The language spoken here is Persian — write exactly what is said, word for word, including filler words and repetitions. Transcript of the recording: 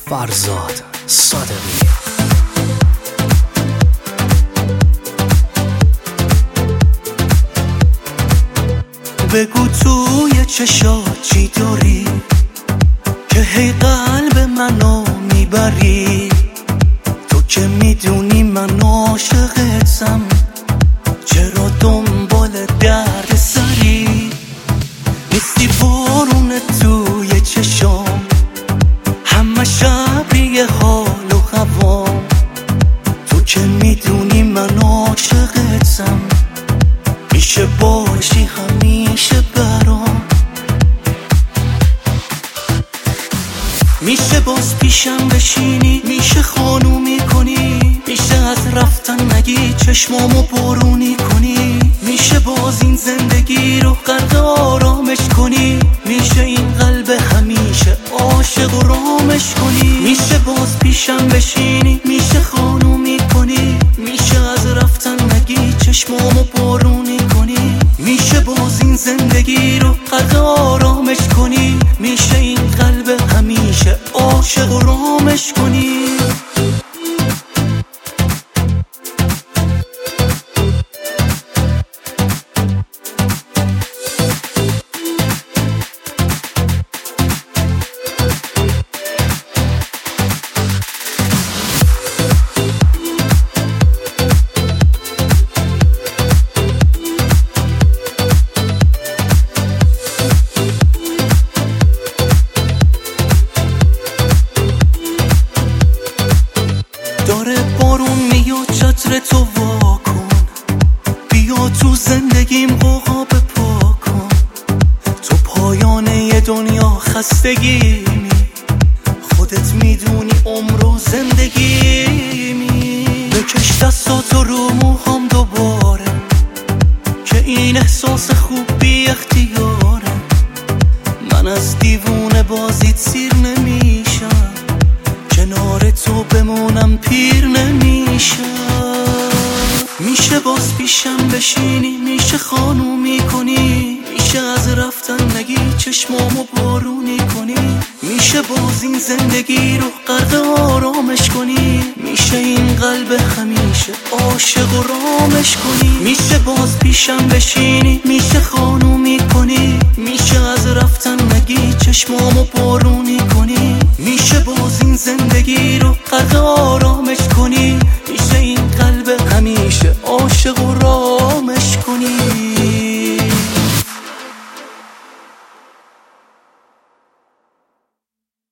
فرزاد صادقی. بگو توی چشات چی داری که هی قلب منو میبری؟ تو که میدونی من عاشقتم، چرا دنبال درد سری؟ نیستی بارون توی چشام، همه شبیه حال و هوام. تو که میدونی من عاشقتم، میشه باشی همیشه برام. میشه باز پیشم بشینی، میشه خانومی کنی، میشه از رفتن نگی چشمامو بارونی کنی، میشه باز این زندگی رو غرق آرامش کنی، میشه این قلب همیشه عاشق و رامش کنی. میشه باز پیشم بشینی، میشه خانومی کنی، میشه از رفتن نگی چشمامو بارونی کنی، میشه باز این زندگی رو غرق آرامش کنی، میشه این قلب همیشه عاشق و رامش کنی. داره بارون میاد چتر تو وا کن، بیا تو زندگیم قوقا بپا کن. تو پایانه دنیا خستگیمی، خودت میدونی عمر و زندگیمی. بکش دستاتو رو موهام دوباره، که این احساس خوب بی اختیاره. من از دیوونه بازیت سیر نمیشم، کنار تو بمونم پیر نمیشم. میشه باز پیشم بشینی، میشه خانومی کنی، میشه از رفتن نگی چشمامو بارونی کنی، میشه باز این زندگی رو غرق آرامش کنی، میشه این قلب همیشه عاشق و رامش کنی. میشه باز پیشم بشینی، میشه خانومی کنی، میشه از رفتن نگی چشمامو بارونی کنی، میشه باز این زندگی رو غرق آرامش کنی،